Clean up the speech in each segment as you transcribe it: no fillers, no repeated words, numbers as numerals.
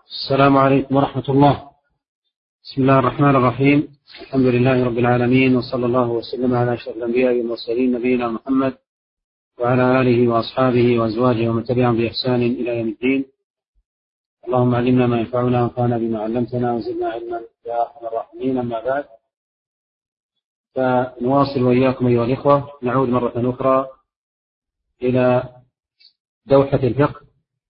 السلام عليكم ورحمة الله. بسم الله الرحمن الرحيم. الحمد لله رب العالمين، وصلى الله وسلم على أشرف الأنبياء والمرسلين نبينا محمد وعلى آله وأصحابه وأزواجه ومن تبعهم بإحسان إلى يوم الدين. اللهم علمنا ما ينفعنا وانفعنا بما علمتنا وزدنا علما يا أرحم الراحمين. أما بعد، فنواصل وإياكم أيها الإخوة، نعود مرة أخرى إلى دوحة الفقه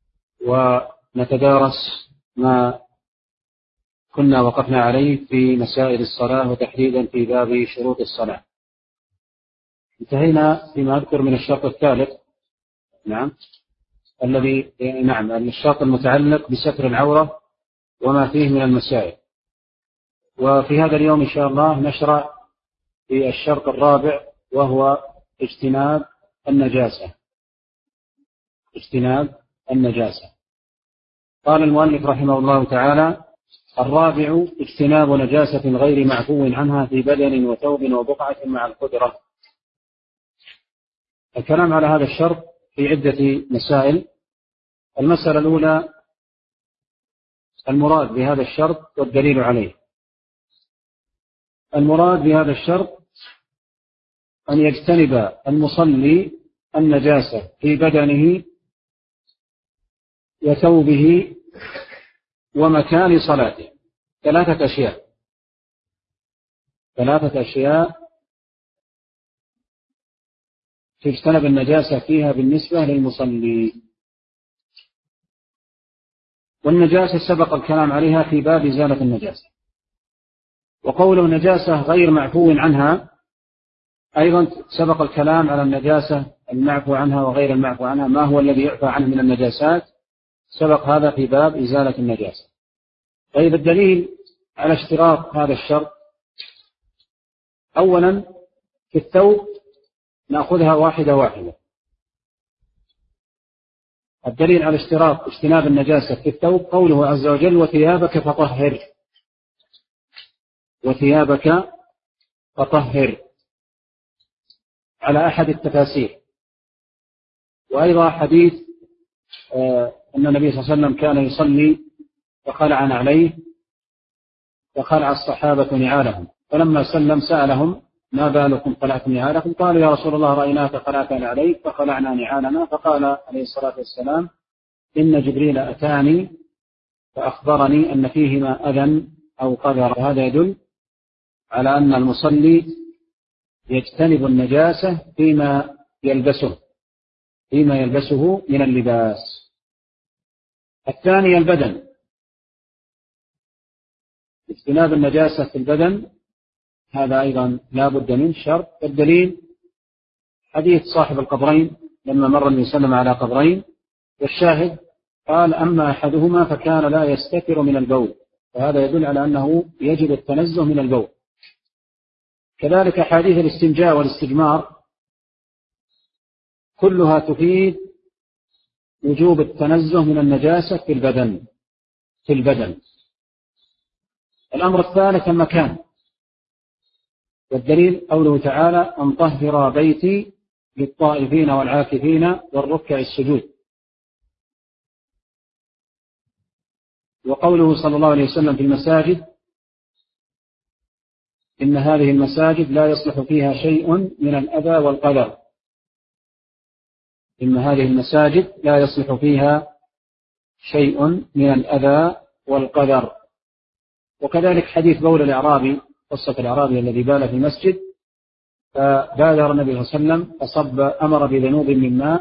ونتدارس ما كنا وقفنا عليه في مسائل الصلاة، وتحديدا في باب شروط الصلاة. انتهينا فيما أذكر من الشرط الثالث، الشرط المتعلق بستر العورة وما فيه من المسائل. وفي هذا اليوم إن شاء الله نشرع في الشرط الرابع، وهو اجتناب النجاسة. قال المؤلف رحمه الله تعالى: الرابع اجتناب نجاسة غير معفو عنها في بدن وثوب وبقعة مع القدرة. الكلام على هذا الشرط في عدة مسائل. المسألة الأولى: المراد بهذا الشرط والدليل عليه. المراد بهذا الشرط أن يجتنب المصلي النجاسة في بدنه وثوبه ومكان صلاته. ثلاثة أشياء تجتنب النجاسة فيها بالنسبة للمصلي. والنجاسة سبق الكلام عليها في باب إزالة النجاسة. وقوله نجاسة غير معفو عنها أيضا سبق الكلام على النجاسة المعفو عنها وغير المعفو عنها، ما هو الذي يعفى عنه من النجاسات، سبق هذا في باب إزالة النجاسة. طيب، الدليل على اشتراط هذا الشرط: أولا في الثوب، نأخذها واحدة. الدليل على اشتراط اجتناب النجاسة في الثوب قوله عز وجل: وثيابك فطهر، على أحد التفاسير. وأيضا حديث أن النبي صلى الله عليه وسلم كان يصلي فخلع عليه، فخلع الصحابة نعالهم، فلما سلم سألهم: ما بالكم خلعتم نعالكم؟ قالوا: يا رسول الله رأيناك خلعت عليك فخلعنا نعالنا. فقال عليه الصلاة والسلام: إن جبريل أتاني فأخبرني أن فيهما أذى أو قذر. هذا يدل على أن المصلي يجتنب النجاسة فيما يلبسه من اللباس. الثاني البدن، اجتناب النجاسة في البدن، هذا أيضا لا بد من شرط. الدليل حديث صاحب القبرين لما مر النبي صلى الله عليه وسلم على قبرين، والشاهد قال: أما أحدهما فكان لا يستتر من البول، وهذا يدل على أنه يجب التنزه من البول. كذلك حديث الاستنجاء والاستجمار كلها تفيد وجوب التنزه من النجاسة في البدن. الأمر الثالث المكان، والدليل قوله تعالى: أن طهر بيتي للطائفين والعاكفين والركع السجود. وقوله صلى الله عليه وسلم في المساجد: إن هذه المساجد لا يصلح فيها شيء من الأذى والقذر. إن هذه المساجد لا يصلح فيها شيء من الأذى والقذر. وكذلك حديث بول الأعرابي، قصة الأعرابي الذي بال في المسجد، فبادر النبي صلى الله عليه وسلم أمر بذنوب من ماء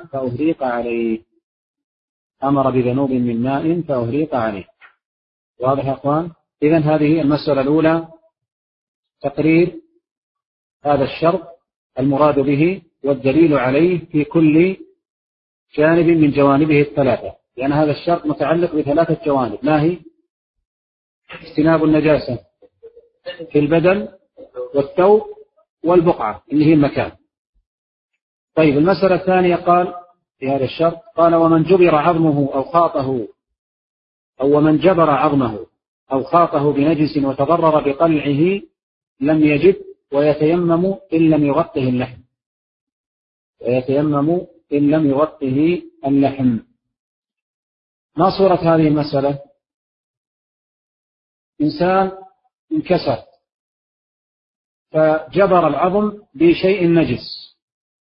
فأهريق عليه. واضح يا أخوان؟ إذن هذه المسألة الأولى، تقرير هذا الشرط المراد به والدليل عليه في كل جانب من جوانبه الثلاثة، لأن هذا الشرط متعلق بثلاثة جوانب. ما هي؟ اجتناب النجاسة في البدن والثوب والبقعة اللي هي المكان. طيب، المسألة الثانية قال في هذا الشرط، قال: ومن جبر عظمه ومن جبر عظمه أو خاطه بنجس وتضرر بقلعه لم يجب ويتيمم إن لم يغطه اللحم. ما صورة هذه المسألة؟ إنسان انكسر فجبر العظم بشيء نجس،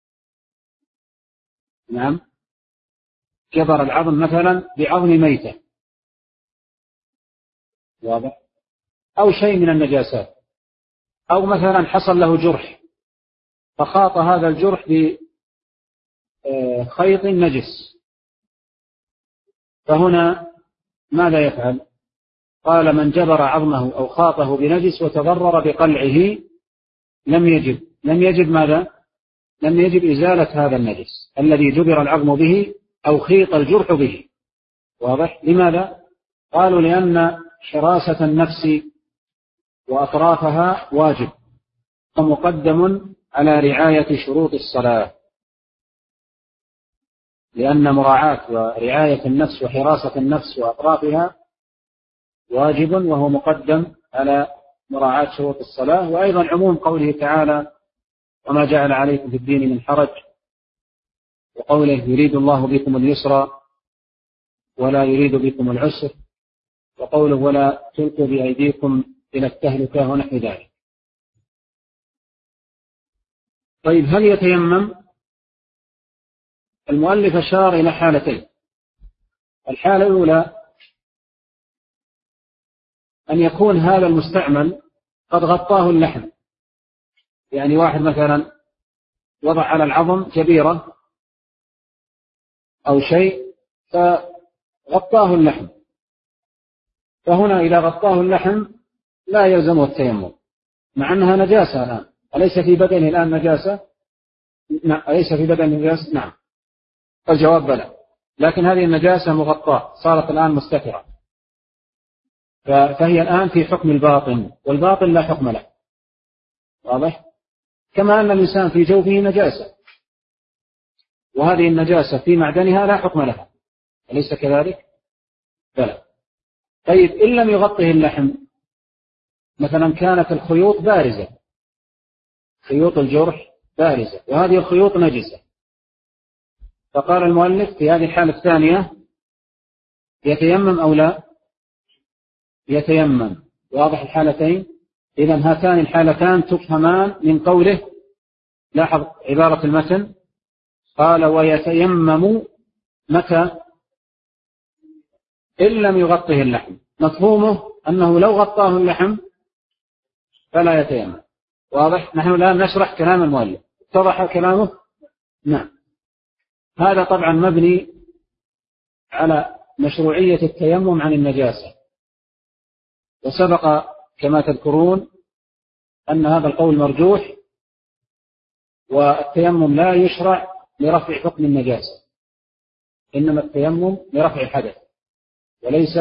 نعم، جبر العظم مثلا بعظم ميتة، واضح، أو شيء من النجاسات، أو مثلا حصل له جرح فخاط هذا الجرح بخيط نجس، فهنا ماذا يفعل؟ قال من جبر عظمه أو خاطه بنجس وتضرر بقلعه لم يجب ماذا؟ لم يجب إزالة هذا النجس الذي جبر العظم به أو خيط الجرح به، واضح؟ لماذا؟ قالوا لأن حراسة النفس وأطرافها واجب ومقدم على رعاية شروط الصلاة، لأن مراعاة ورعاية النفس وحراسة النفس وأطرافها واجب وهو مقدم على مراعاة شروط الصلاة. وأيضا عموم قوله تعالى وما جعل عليكم في الدين من حرج، وقوله يريد الله بكم اليسر ولا يريد بكم العسر، وقوله ولا تلقوا بأيديكم إلى التهلكة ونحو ذلك. طيب هل يتيمم؟ المؤلف أشار إلى حالتين. الحالة الأولى أن يكون هذا المستعمل قد غطاه اللحم، يعني واحد مثلا وضع على العظم جبيرة أو شيء فغطاه اللحم، فهنا إذا غطاه اللحم لا يلزمه التيمم مع أنها نجاسة الآن، أليس في بدنه الآن نجاسة؟ أليس في بدنه نجاسة؟ نعم، الجواب بلى، لكن هذه النجاسة مغطاة صارت الآن مستترة، فهي الآن في حكم الباطن، والباطن لا حكم له، واضح؟ كما أن الإنسان في جوفه نجاسة، وهذه النجاسة في معدنها لا حكم لها، أليس كذلك؟ بلى. طيب إن لم يغطه اللحم، مثلا كانت الخيوط بارزة، خيوط الجرح بارزة وهذه الخيوط نجسة، فقال المؤلف في هذه الحالة الثانية يتيمم أو لا؟ يتيمم، واضح الحالتين؟ إذن هاتان الحالتان تفهمان من قوله، لاحظ عبارة المتن، قال ويتيمم متى؟ إن لم يغطه اللحم، مفهومه أنه لو غطاه اللحم فلا يتيمم، واضح؟ نحن الآن نشرح كلام المؤلف، اتضح كلامه؟ نعم. هذا طبعا مبني على مشروعية التيمم عن النجاسة، وسبق كما تذكرون أن هذا القول مرجوح، والتيمم لا يشرع لرفع حكم النجاسة، إنما التيمم لرفع الحدث وليس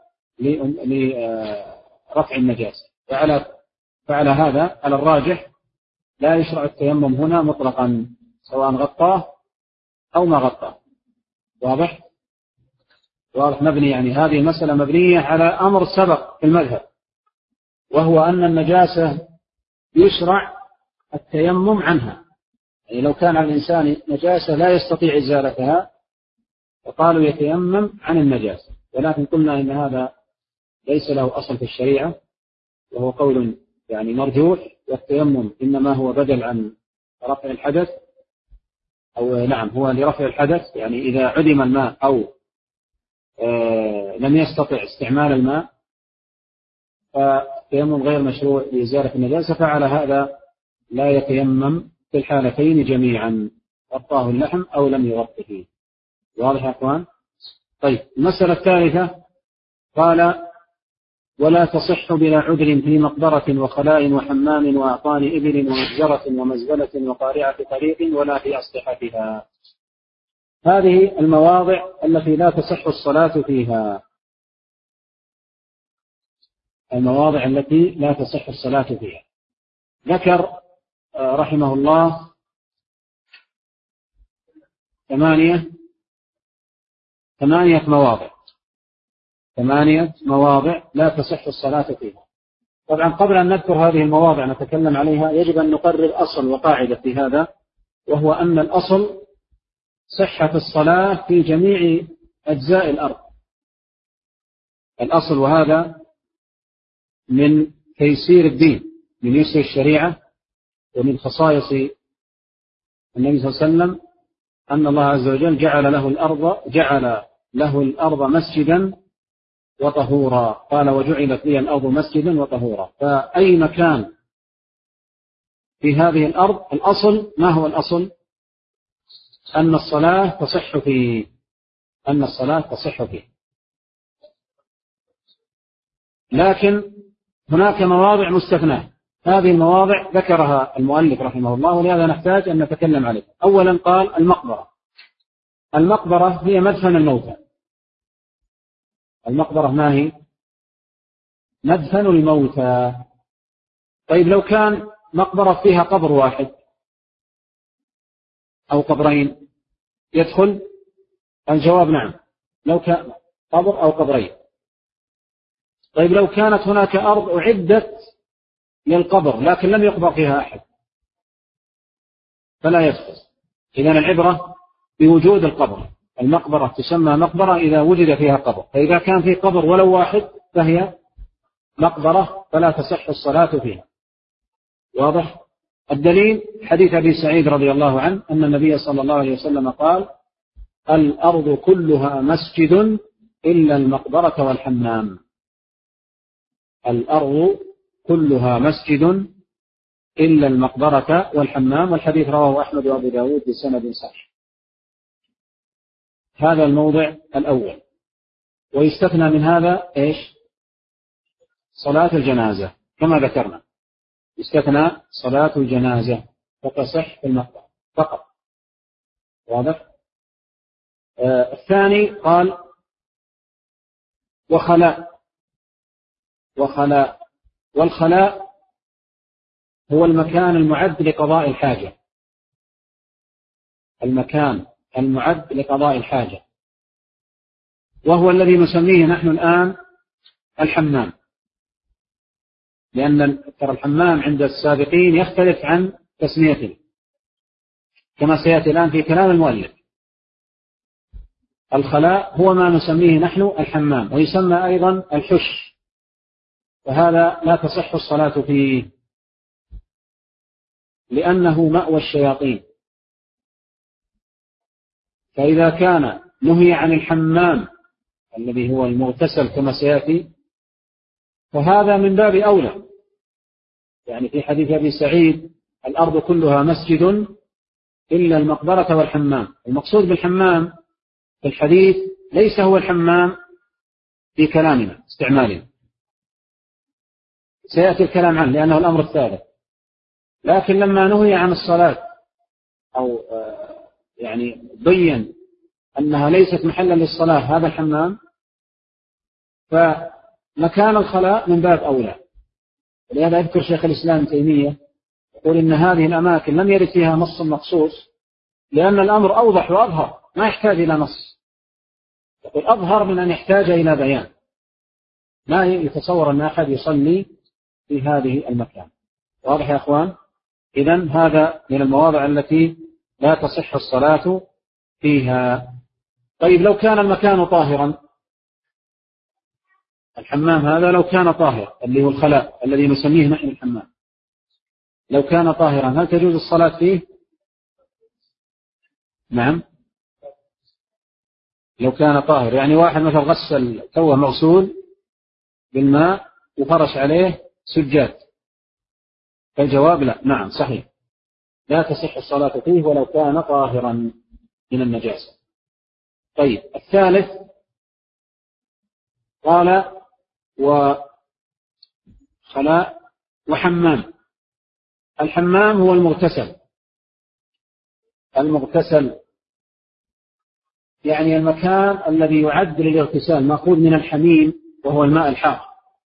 لرفع النجاسة، فعلى هذا على الراجح لا يشرع التيمم هنا مطلقا سواء غطاه أو ما غطاه، واضح؟ مبني، يعني هذه المسألة مبنية على أمر سبق في المذهب، وهو أن النجاسة يشرع التيمم عنها، يعني لو كان على الإنسان نجاسة لا يستطيع إزالتها فقالوا يتيمم عن النجاسة، ولكن قلنا إن هذا ليس له أصل في الشريعة، وهو قول يعني مرجوح، والتيمم إنما هو بدل عن رفع الحدث، أو نعم هو لرفع الحدث، يعني إذا عدم الماء أو لم يستطع استعمال الماء فالتيمم غير مشروع لإزالة النجاسة، فعلى هذا لا يتيمم في الحالتين جميعا، غطاه اللحم أو لم يغطه، واضح يا أخوان؟ طيب المسألة الثالثة قال ولا تصح بلا عذر في مقبرة وخلاء وحمام وأعطان إبل ومتجرة ومزبلة وقارعة طريق ولا في أسطحتها. هذه المواضع التي لا تصح الصلاة فيها، المواضع التي لا تصح الصلاة فيها. ذكر رحمه الله 8 مواضع لا تصح الصلاة فيها. طبعا قبل أن نذكر هذه المواضع نتكلم عليها يجب أن نقرر أصل وقاعدة في هذا، وهو أن الأصل صحة الصلاة في جميع أجزاء الأرض، الأصل وهذا من تيسير الدين، من يسر الشريعة، ومن خصائص النبي صلى الله عليه وسلم أن الله عز وجل جعل له الأرض مسجدا وطهورا. قال وجعلت لي الأرض مسجدا وطهورا. فأي مكان في هذه الأرض الأصل، ما هو الأصل؟ أن الصلاة تصح فيه، أن الصلاة تصح فيه. لكن هناك مواضع مستثناة، هذه المواضع ذكرها المؤلف رحمه الله، ولهذا نحتاج أن نتكلم عليها. أولا قال المقبرة. المقبرة هي مدفن الموتى. المقبرة ما هي؟ مدفن الموتى. طيب لو كان مقبرة فيها قبر واحد أو قبرين يدخل؟ الجواب نعم، لو كان قبر أو قبرين. طيب لو كانت هناك أرض أعدت للقبر لكن لم يقبر فيها أحد فلا يدخل. إذن العبرة بوجود القبر. المقبرة تسمى مقبرة إذا وجد فيها قبر، فإذا كان في قبر ولو واحد فهي مقبرة فلا تصح الصلاة فيها. واضح؟ الدليل حديث أبي سعيد رضي الله عنه أن النبي صلى الله عليه وسلم قال الأرض كلها مسجد إلا المقبرة والحمام. الأرض كلها مسجد إلا المقبرة والحمام. والحديث رواه أحمد وأبو داود بسند صحيح. هذا الموضع الأول. ويستثنى من هذا إيش؟ صلاة الجنازة كما ذكرنا، يستثنى صلاة الجنازة فتصح في المقبرة فقط. واضح؟ الثاني قال وخلاء. والخلاء هو المكان المعد لقضاء الحاجة. المكان المعد لقضاء الحاجة، وهو الذي نسميه نحن الآن الحمام، لأن ترى الحمام عند السابقين يختلف عن تسميته كما سيأتي الآن في كلام المؤلف. الخلاء هو ما نسميه نحن الحمام، ويسمى أيضا الحش، وهذا لا تصح الصلاة فيه لأنه مأوى الشياطين. فإذا كان نهي عن الحمام الذي هو المغتسل كما سيأتي فهذا من باب أولى. يعني في حديث أبي سعيد الأرض كلها مسجد إلا المقبرة والحمام. المقصود بالحمام في الحديث ليس هو الحمام في كلامنا استعمالنا، سيأتي الكلام عنه لأنه الأمر الثالث. لكن لما نهي عن الصلاة أو يعني بين أنها ليست محلا للصلاة هذا الحمام، فمكان الخلاء من باب أولى. ولهذا يذكر شيخ الإسلام ابن تيمية يقول إن هذه الأماكن لم يرد فيها نص مخصوص لأن الأمر أوضح وأظهر ما يحتاج إلى نص. يقول أظهر من أن يحتاج إلى بيان. ما يتصور أن أحد يصلي في هذه المكان. واضح يا أخوان؟ إذن هذا من المواضع التي لا تصح الصلاة فيها. طيب لو كان المكان طاهرا، الحمام هذا لو كان طاهر اللي هو الخلاء الذي نسميه نحن الحمام، لو كان طاهرا هل تجوز الصلاة فيه؟ نعم، لو كان طاهر. يعني واحد مثلا غسل توه مغسول بالماء وفرش عليه سجاد، فالجواب لا، نعم صحيح لا تصح الصلاة فيه ولو كان طاهرا من النجاسة. طيب الثالث قال وخلاء وحمام. الحمام هو المغتسل. المغتسل يعني المكان الذي يعد للاغتسال، مأخوذ من الحميم وهو الماء الحار.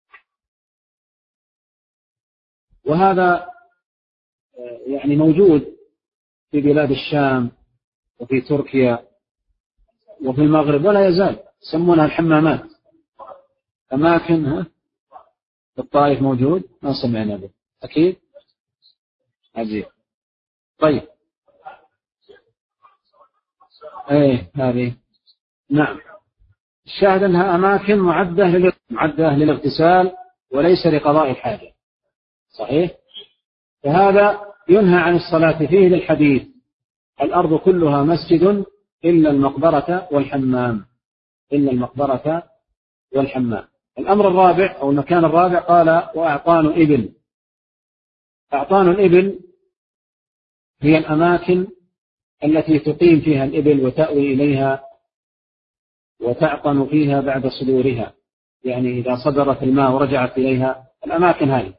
وهذا يعني موجود في بلاد الشام وفي تركيا وفي المغرب ولا يزال يسمونها الحمامات. أماكن في الطائف موجود ما سمعنا به أكيد. عجيب. طيب ايه هذه نعم، الشاهد أنها أماكن معدة للاغتسال وليس لقضاء الحاجة. صحيح؟ فهذا ينهى عن الصلاة فيه للحديث: الأرض كلها مسجد إلا المقبرة والحمام. إلا المقبرة والحمام. الأمر الرابع أو المكان الرابع قال: وأعطان إبل. أعطان الإبل هي الأماكن التي تقيم فيها الإبل وتأوي إليها وتعطن فيها بعد صدورها، يعني إذا صدرت الماء ورجعت إليها، الأماكن هذه.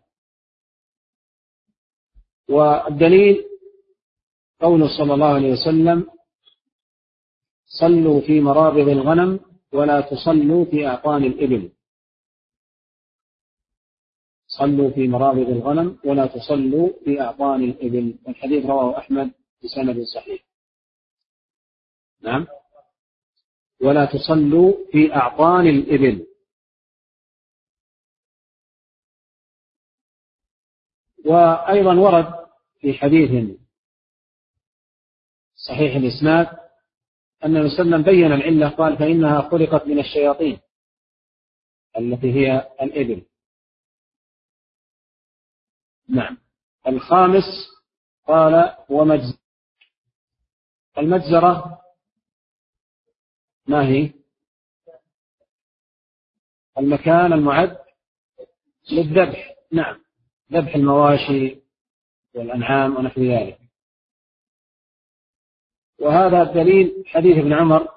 والدليل قوله صلى الله عليه وسلم: صلوا في مرابض الغنم ولا تصلوا في أعطان الإبل. صلوا في مرابض الغنم ولا تصلوا في أعطان الإبل. الحديث رواه أحمد بسند صحيح. نعم، ولا تصلوا في أعطان الإبل. وأيضا ورد في حديث صحيح الإسناد أن النبي صلى الله عليه وسلم بين العلة، قال: فإنها خلقت من الشياطين التي هي الإبل. نعم. الخامس قال: المجزرة ما هي؟ المكان المعد للذبح. نعم، ذبح المواشي والأنعام ونحو ذلك. وهذا الدليل حديث ابن عمر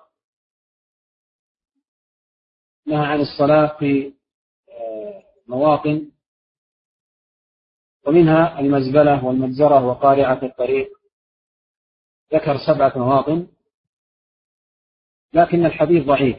نهى عن الصلاة في مواطن، ومنها المزبلة والمجزرة وقارعة الطريق. ذكر 7 مواطن، لكن الحديث ضعيف.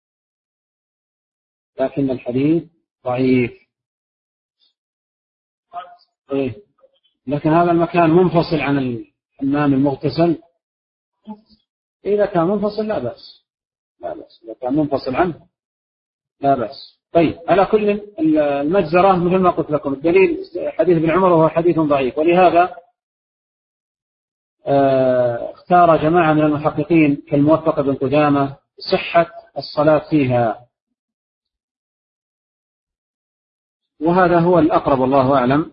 لكن هذا المكان منفصل عن الحمام المغتسل. إذا كان منفصل لا بأس. إذا كان منفصل عنه لا بأس. طيب، على كل المجزرة مثل ما قلت لكم الدليل حديث ابن عمر وهو حديث ضعيف، ولهذا اختار جماعة من المحققين كالموفق بن قدامة صحة الصلاة فيها، وهذا هو الأقرب والله أعلم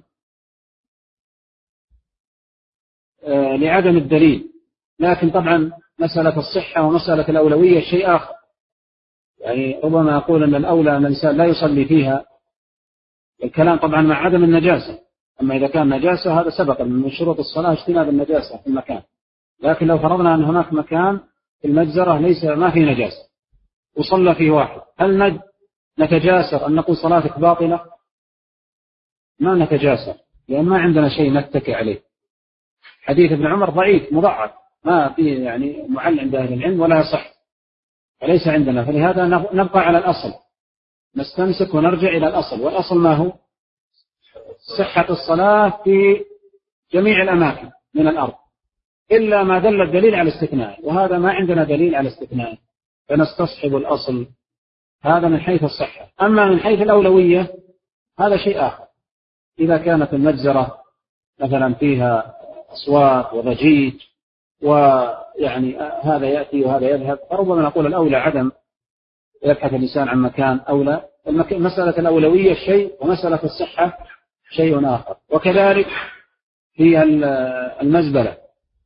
لعدم الدليل. لكن طبعا مسألة الصحة ومسألة الأولوية شيء آخر، يعني ربما يقول أن الأولى أن الإنسان لا يصلي فيها، الكلام طبعا مع عدم النجاسة. أما إذا كان نجاسة هذا سبق من شروط الصلاة اجتناب النجاسة في المكان. لكن لو فرضنا أن هناك مكان في المجزرة ما فيه نجاسة وصلى فيه واحد، هل نتجاسر أن نقول صلاتك باطلة؟ ما نتجاسر، لأن ما عندنا شيء نتكئ عليه. حديث ابن عمر ضعيف مضعف، ما فيه يعني معل عند أهل العلم ولا يصح، فليس عندنا. فلهذا نبقى على الأصل، نستمسك ونرجع إلى الأصل. والأصل ما هو؟ صحة الصلاة في جميع الأماكن من الأرض، إلا ما دل الدليل على استثناء، وهذا ما عندنا دليل على استثناء، فنستصحب الأصل. هذا من حيث الصحة. أما من حيث الأولوية هذا شيء آخر. إذا كانت المجزرة مثلا فيها أصوات وضجيج ويعني هذا يأتي وهذا يذهب، فربما نقول الأولى عدم، يبحث الإنسان عن مكان أولى. مسألة الأولوية شيء، ومسألة الصحة شيء آخر. وكذلك في المزبلة،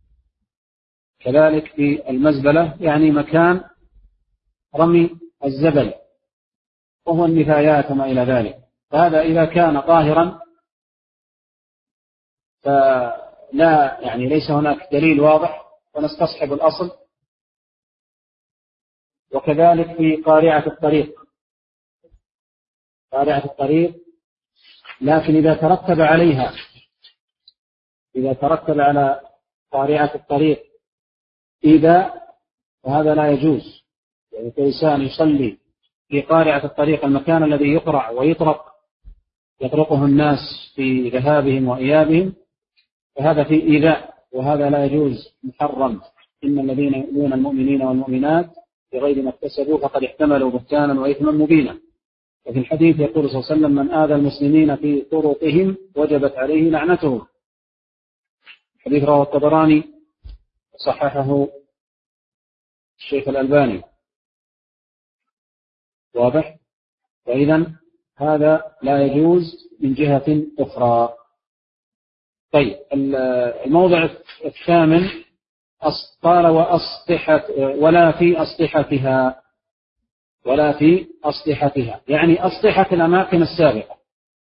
يعني مكان رمي الزبل وهو النفايات وما إلى ذلك، فهذا إذا كان طاهرا فلا يعني ليس هناك دليل واضح، ونستصحب الأصل. وكذلك في قارعة الطريق، لكن إذا ترتب على قارعة الطريق فهذا لا يجوز. يعني الإنسان يصلي في قارعة الطريق، المكان الذي يقرع ويطرقه الناس في ذهابهم وإيابهم، فهذا في إيذاء، وهذا لا يجوز، محرم. إن الذين يؤذون المؤمنين والمؤمنات بغير ما اكتسبوا فقد احتملوا بهتانا وإثما مبينا. وفي الحديث يقول صلى الله عليه وسلم: من آذى المسلمين في طرقهم وجبت عليه لعنتهم. الحديث رواه الطبراني وصححه الشيخ الألباني. واضح؟ فإذا هذا لا يجوز من جهة أخرى. طيب الموضع الثامن قال ولا في أسطحتها، ولا في أسطحتها يعني أسطحة الأماكن السابقة،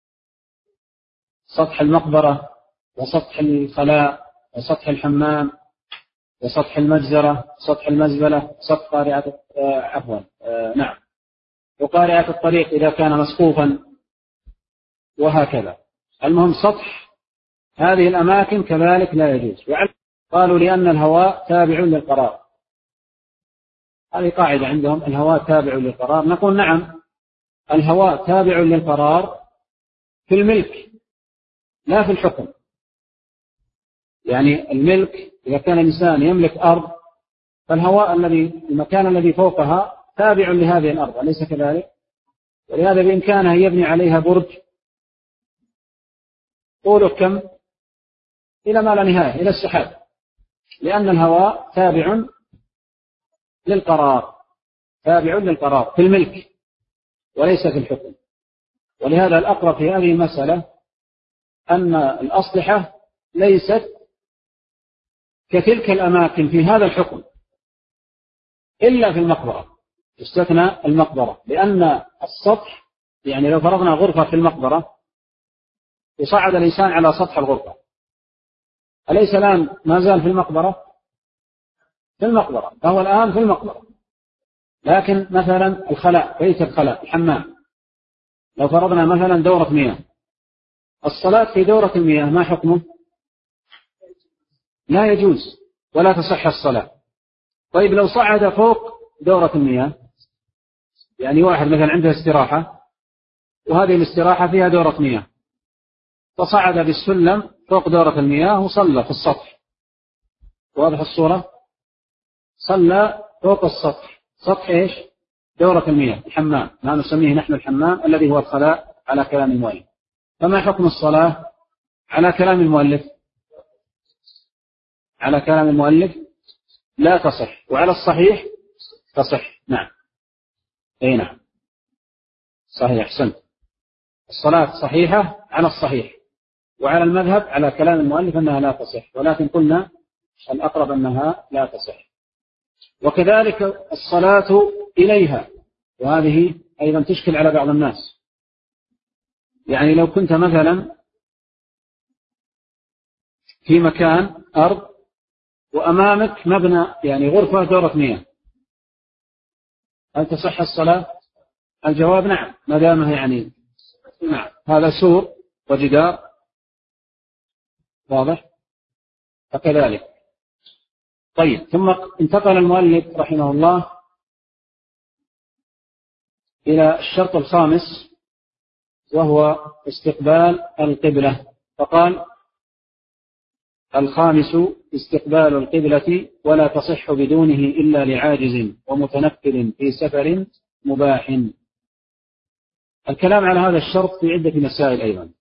سطح المقبرة وسطح الخلاء وسطح الحمام وسطح المجزرة، سطح المزبلة، سطح قارعة نعم، وقارعة الطريق إذا كان مسقوفا، وهكذا. المهم سطح هذه الأماكن كذلك لا يجوز. قالوا لأن الهواء تابع للقرار، هذه قاعدة عندهم، الهواء تابع للقرار. نقول نعم، الهواء تابع للقرار في الملك لا في الحكم. يعني الملك إذا كان الإنسان يملك أرض، فالهواء المكان الذي فوقها تابع لهذه الأرض، أليس كذلك؟ ولهذا بإمكانه يبني عليها برج طوله كم؟ إلى ما لا نهاية، إلى السحاب، لأن الهواء تابع للقرار، تابع للقرار في الملك وليس في الحكم. ولهذا الأقرب في هذه المسألة أن الأسطحة ليست كتلك الأماكن في هذا الحكم إلا في المقبرة، استثنى المقبرة، لأن السطح يعني لو فرضنا غرفة في المقبرة وصعد الإنسان على سطح الغرفة، أليس الآن ما زال في المقبرة؟ في المقبرة، فهو الآن في المقبرة. لكن مثلا الخلاء، بيت الخلاء، الحمام، لو فرضنا مثلا دورة مياه، الصلاة في دورة المياه ما حكمه؟ لا يجوز ولا تصح الصلاة. طيب لو صعد فوق دورة المياه، يعني واحد مثلا عنده استراحة وهذه الاستراحة فيها دورة مياه، فصعد بالسلم فوق دورة المياه وصلى في السطح، واضح الصورة؟ صلى فوق السطح، سطح ايش؟ دورة المياه، الحمام، ما نسميه نحن الحمام الذي هو الخلاء على كلام المؤلف. فما حكم الصلاة على كلام المؤلف؟ على كلام المؤلف لا تصح، وعلى الصحيح تصح. نعم، اي نعم، صحيح، أحسنت، الصلاة صحيحة على الصحيح، وعلى المذهب على كلام المؤلف أنها لا تصح، ولكن قلنا الأقرب أنها لا تصح. وكذلك الصلاة إليها، وهذه أيضا تشكل على بعض الناس. يعني لو كنت مثلا في مكان أرض وأمامك مبنى يعني غرفة دورة مياه، هل تصح الصلاة؟ الجواب نعم، ما دامه يعني نعم، هذا سور وجدار، واضح؟ فكذلك. طيب، ثم انتقل المؤلف رحمه الله إلى الشرط الخامس، وهو استقبال القبلة، فقال: الخامس استقبال القبلة، ولا تصح بدونه إلا لعاجز ومتنفل في سفر مباح. الكلام على هذا الشرط في عدة مسائل أيضا.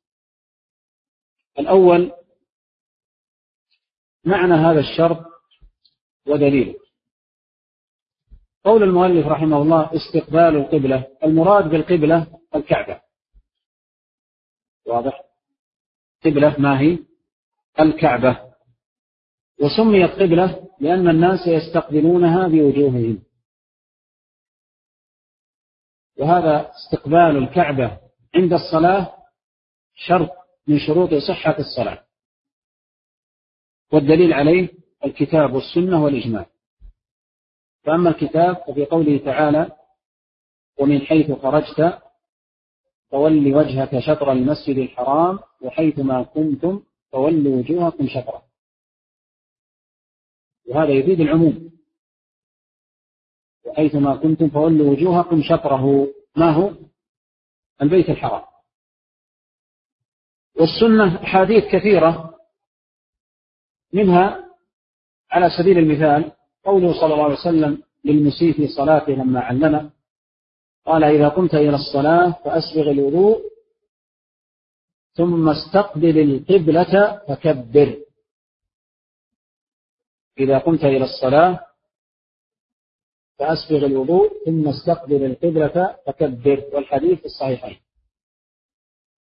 الأول معنى هذا الشرط ودليله. قول المؤلف رحمه الله استقبال القبلة، المراد بالقبلة الكعبة، واضح؟ قبلة ما هي؟ الكعبة. وسميت قبلة لأن الناس يستقبلونها بوجوههم، وهذا استقبال الكعبة عند الصلاة شرط من شروط صحة الصلاة، والدليل عليه الكتاب والسنة والإجماع. فأما الكتاب ففي قوله تعالى: ومن حيث خرجت فول وجهك شطر المسجد الحرام وحيث ما كنتم فولوا وجوهكم شطره، وهذا يفيد العموم، وحيث ما كنتم فولوا وجوهكم شطره، ما هو؟ البيت الحرام. والسنة أحاديث كثيرة، منها على سبيل المثال قوله صلى الله عليه وسلم للمسيء في صلاته لما علمه، قال: إذا قمت إلى الصلاة فأسبغ الوضوء ثم استقبل القبلة فكبر. إذا قمت إلى الصلاة فأسبغ الوضوء ثم استقبل القبلة فكبر، والحديث في الصحيحين.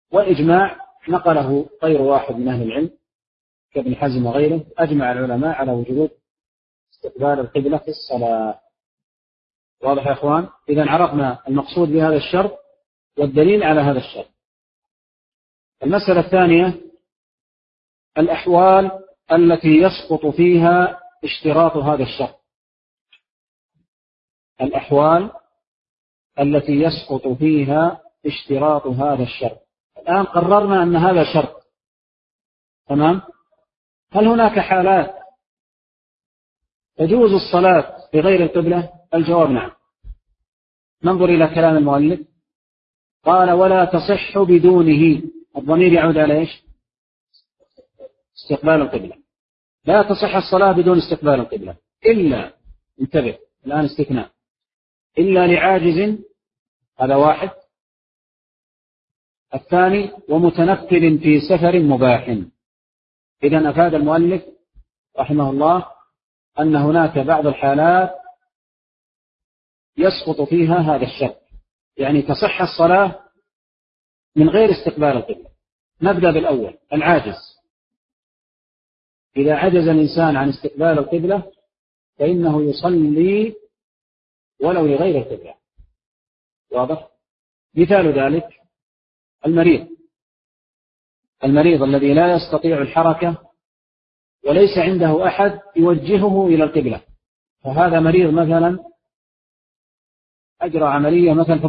والإجماع نقله غير واحد من أهل العلم كابن حزم وغيره، أجمع العلماء على وجوب استقبال القبلة في الصلاة. واضح يا أخوان؟ إذن عرفنا المقصود بهذا الشرط والدليل على هذا الشرط. المسألة الثانية الأحوال التي يسقط فيها اشتراط هذا الشرط. الأحوال التي يسقط فيها اشتراط هذا الشرط. الآن قررنا أن هذا شرط، تمام؟ هل هناك حالات تجوز الصلاة بغير القبلة؟ الجواب نعم. ننظر إلى كلام المؤلف، قال ولا تصح بدونه. الضمير يعود على إيش؟ استقبال القبلة. لا تصح الصلاة بدون استقبال القبلة إلا، انتبه الآن استثناء، إلا لعاجز، هذا واحد. الثاني ومتنفل في سفر مباح. إذن أفاد المؤلف رحمه الله أن هناك بعض الحالات يسقط فيها هذا الشرط، يعني تصح الصلاة من غير استقبال القبلة. نبدأ بالأول، العاجز. إذا عجز الإنسان عن استقبال القبلة فإنه يصلي ولو لغير القبلة. واضح؟ مثال ذلك المريض الذي لا يستطيع الحركة وليس عنده أحد يوجهه إلى القبلة، فهذا مريض مثلا أجرى عملية مثلا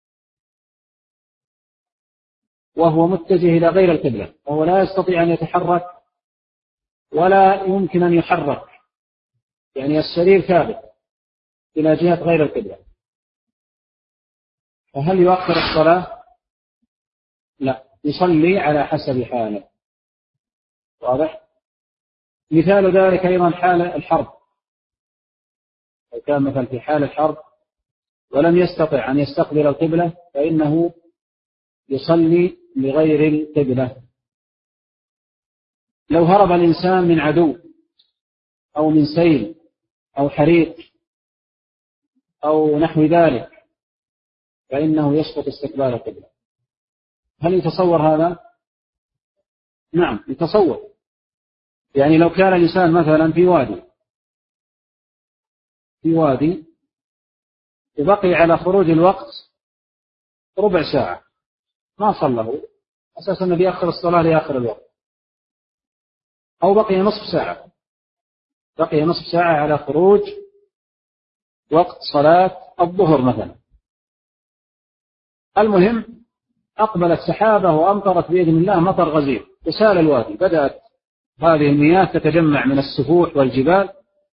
وهو متجه إلى غير القبلة، وهو لا يستطيع أن يتحرك ولا يمكن أن يحرك، يعني السرير ثابت إلى جهة غير القبلة، فهل يؤخر الصلاة؟ لا، يصلي على حسب حاله. واضح؟ مثال ذلك أيضا حال الحرب، لو كان مثلا في حال الحرب ولم يستطع أن يستقبل القبلة فإنه يصلي لغير القبلة. لو هرب الإنسان من عدو أو من سيل أو حريق أو نحو ذلك فإنه يسقط استقبال القبلة. هل يتصور هذا؟ نعم يتصور. يعني لو كان الإنسان مثلا في وادي وبقي على خروج الوقت ربع ساعة ما صلى، أساسا أنه بيأخر الصلاة لآخر الوقت، أو بقي نصف ساعة على خروج وقت صلاة الظهر مثلا. المهم أقبلت سحابة وأمطرت بإذن الله مطر غزير وسال الوادي، بدأت هذه المياه تتجمع من السفوح والجبال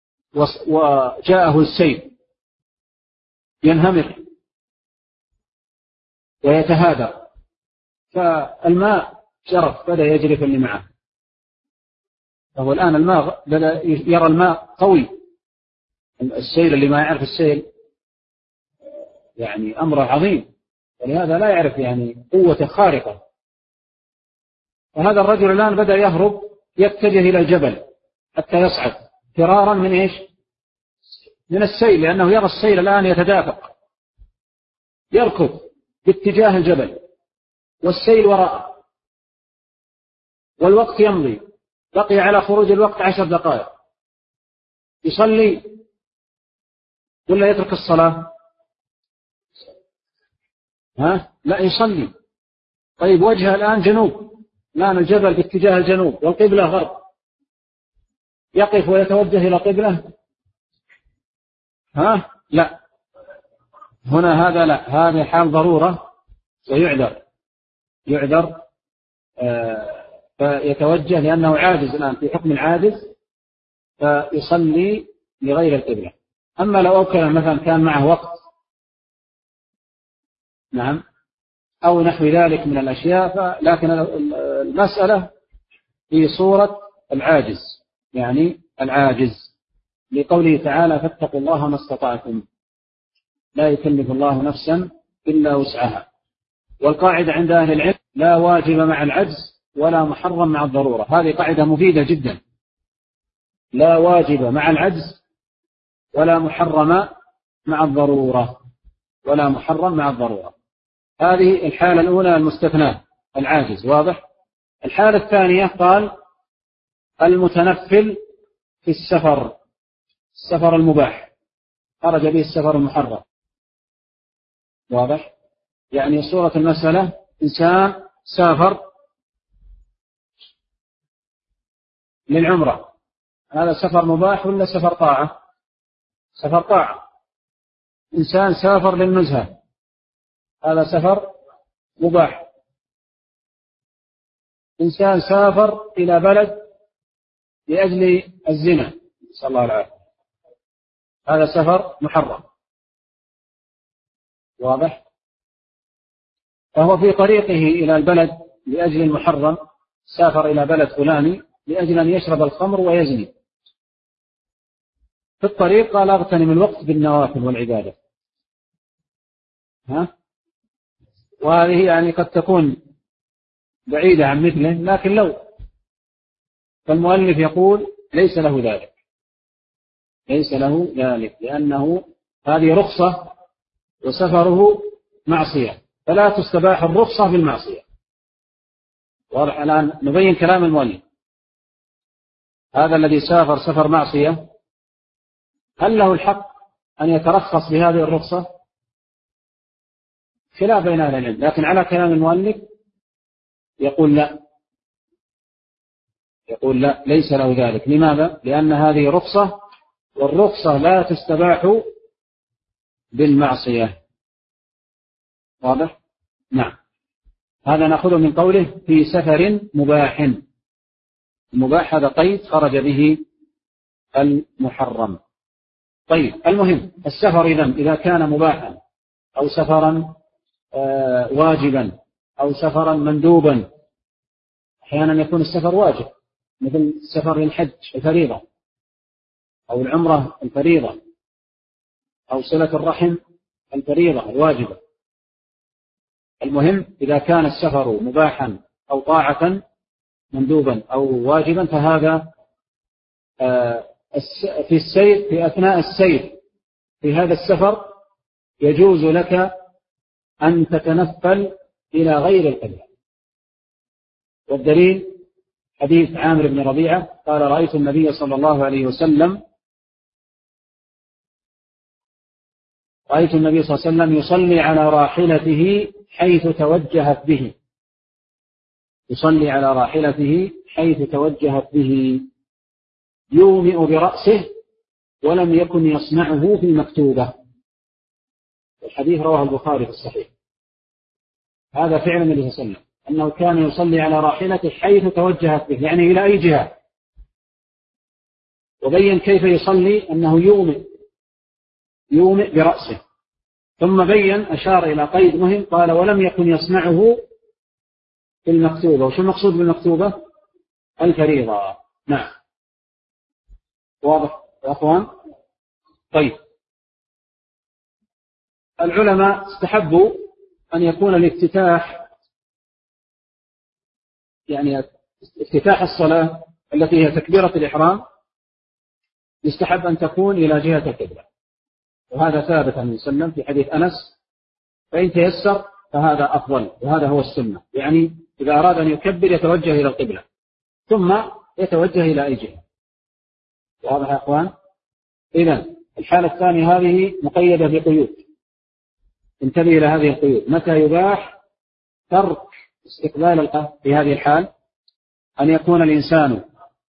وجاءه السيل ينهمر ويتهادر، فالماء جرف بدأ يجري في اللي معه، فهو الآن الماء بدأ يرى الماء قوي. السيل اللي ما يعرف السيل يعني أمره عظيم، ولهذا لا يعرف يعني قوة خارقة. وهذا الرجل الآن بدأ يهرب يتجه إلى الجبل حتى يصعد فرارا من إيش؟ من السيل، لأنه يرى السيل الآن يتدافق، يركض باتجاه الجبل والسيل وراءه والوقت يمضي، بقي على خروج الوقت 10 دقائق. يصلي ولا يترك الصلاة؟ لا يصلي. طيب وجهه الآن جنوب، الآن الجبل باتجاه الجنوب والقبلة غرب، يقف ويتوجه إلى قبلة؟ لا، هنا هذا لا، هذا حال ضرورة ويعذر فيتوجه لأنه عاجز الآن في حكم العاجز فيصلي لغير القبلة. أما لو أوكل مثلا كان معه وقت نعم أو نحو ذلك من الأشياء، لكن المسألة في صورة العاجز، يعني العاجز لقوله تعالى فاتقوا الله ما استطعتم، لا يكلف الله نفسا إلا وسعها. والقاعدة عند أهل العلم لا واجب مع العجز ولا محرم مع الضرورة. هذه قاعدة مفيدة جدا، لا واجب مع العجز ولا محرم مع الضرورة، هذه الحالة الأولى المستثناة العاجز. واضح؟ الحالة الثانية قال المتنفل في السفر المباح، خرج به السفر المحرم. واضح؟ يعني صورة المسألة إنسان سافر للعمرة، هذا سفر مباح ولا سفر طاعة؟ سفر طاعة. إنسان سافر للنزهة، هذا سفر مباح. إنسان سافر إلى بلد لأجل الزنا، نسأل الله العافية، هذا سفر محرم. واضح؟ فهو في طريقه إلى البلد لأجل المحرم، سافر إلى بلد فلاني لأجل أن يشرب الخمر ويزني، في الطريق قال أغتنم الوقت بالنوافل والعبادة. وهذه يعني قد تكون بعيدة عن مثله، لكن لو، فالمؤلف يقول ليس له ذلك، ليس له ذلك، لأنه هذه رخصة وسفره معصية، فلا تستباح الرخصة بالمعصية. واضح؟ الآن نبين كلام المؤلف. هذا الذي سافر سفر معصية، هل له الحق أن يترخص بهذه الرخصة؟ خلاف بين أهل العلم، لكن على كلام المؤلف يقول لا، يقول لا، ليس له ذلك. لماذا؟ لأن هذه رخصة، والرخصة لا تستباح بالمعصية. واضح؟ نعم. هذا نأخذه من قوله في سفر مباح. المباح هذا قيد خرج به المحرم. طيب، المهم السفر إذا كان مباحا أو سفرا واجبا أو سفرا مندوبا. أحيانا يكون السفر واجب، مثل سفر الحج الفريضة أو العمرة الفريضة أو صلة الرحم الفريضة الواجبة. المهم إذا كان السفر مباحا أو طاعة مندوبا أو واجبا، فهذا في السير، في أثناء السير في هذا السفر يجوز لك أن تتنفل إلى غير القبلة. والدليل حديث عامر بن ربيعة قال رأيت النبي صلى الله عليه وسلم يصلي على راحلته حيث توجهت به، يصلي على راحلته حيث توجهت به، يومئ برأسه ولم يكن يصنعه في المكتوبة. الحديث رواه البخاري في الصحيح. هذا فعل النبي صلى الله عليه وسلم، أنه كان يصلي على راحلته حيث توجهت به، يعني إلى أي جهة. وبين كيف يصلي، أنه يومئ برأسه، ثم بين أشار إلى قيد مهم، قال ولم يكن يصنعه في المكتوبة. وشو المقصود بالمكتوبة؟ الفريضة. نعم. واضح يا أخوان؟ طيب، العلماء استحبوا أن يكون الافتتاح، يعني افتتاح الصلاة التي هي تكبيرة الإحرام، يستحب أن تكون إلى جهة القبلة، وهذا ثابت عن النبي صلى الله عليه وسلم في حديث أنس، فإن تيسر فهذا أفضل، وهذا هو السنة. يعني إذا أراد أن يكبر يتوجه إلى القبلة ثم يتوجه إلى أي جهة. واضح يا أخوان؟ إذن الحالة الثانية هذه مقيدة بقيود، انتبه إلى هذه القيود. متى يباح ترك استقبال القبلة؟ في هذه الحال أن يكون الإنسان